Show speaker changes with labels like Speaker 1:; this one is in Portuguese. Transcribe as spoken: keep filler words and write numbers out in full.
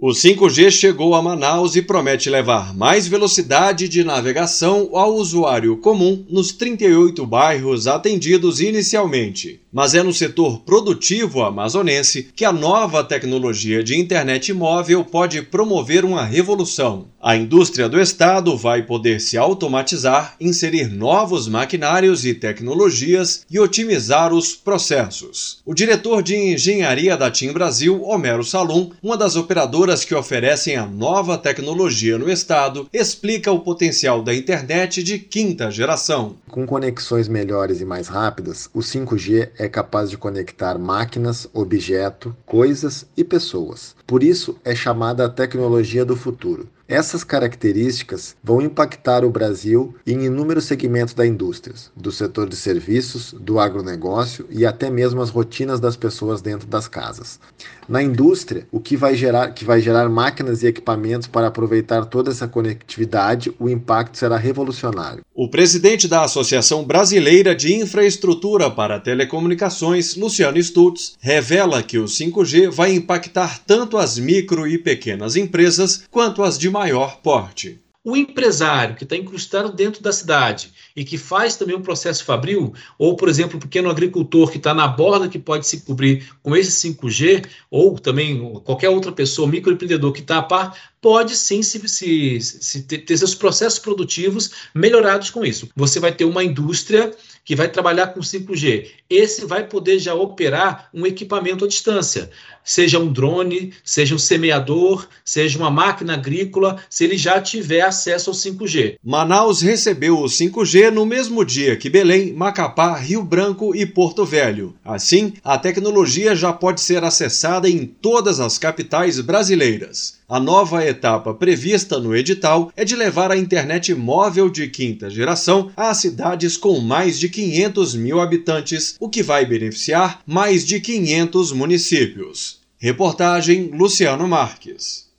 Speaker 1: O cinco G chegou a Manaus e promete levar mais velocidade de navegação ao usuário comum nos trinta e oito bairros atendidos inicialmente. Mas é no setor produtivo amazonense que a nova tecnologia de internet móvel pode promover uma revolução. A indústria do estado vai poder se automatizar, inserir novos maquinários e tecnologias e otimizar os processos. O diretor de engenharia da TIM Brasil, Homero Salum, uma das operadoras que oferecem a nova tecnologia no estado, explica o potencial da internet de quinta geração.
Speaker 2: Com conexões melhores e mais rápidas, o cinco G é capaz de conectar máquinas, objetos, coisas e pessoas. Por isso, é chamada a tecnologia do futuro. Essas características vão impactar o Brasil em inúmeros segmentos da indústria, do setor de serviços, do agronegócio e até mesmo as rotinas das pessoas dentro das casas. Na indústria, o que vai gerar, que vai gerar máquinas e equipamentos para aproveitar toda essa conectividade, o impacto será revolucionário.
Speaker 1: O presidente da Associação Brasileira de Infraestrutura para Telecomunicações, Luciano Stutz, revela que o cinco G vai impactar tanto as micro e pequenas empresas quanto as de maior porte.
Speaker 3: O empresário que está incrustado dentro da cidade e que faz também um processo fabril, ou, por exemplo, o pequeno agricultor que está na borda que pode se cobrir com esse cinco G, ou também qualquer outra pessoa, microempreendedor que está a par, pode sim se, se, se ter, ter seus processos produtivos melhorados com isso. Você vai ter uma indústria que vai trabalhar com cinco G. Esse vai poder já operar um equipamento à distância, seja um drone, seja um semeador, seja uma máquina agrícola, se ele já tiver acesso ao cinco G.
Speaker 1: Manaus recebeu o cinco G no mesmo dia que Belém, Macapá, Rio Branco e Porto Velho. Assim, a tecnologia já pode ser acessada em todas as capitais brasileiras. A nova etapa prevista no edital é de levar a internet móvel de quinta geração a cidades com mais de quinhentos mil habitantes, o que vai beneficiar mais de quinhentos municípios. Reportagem Luciano Marques.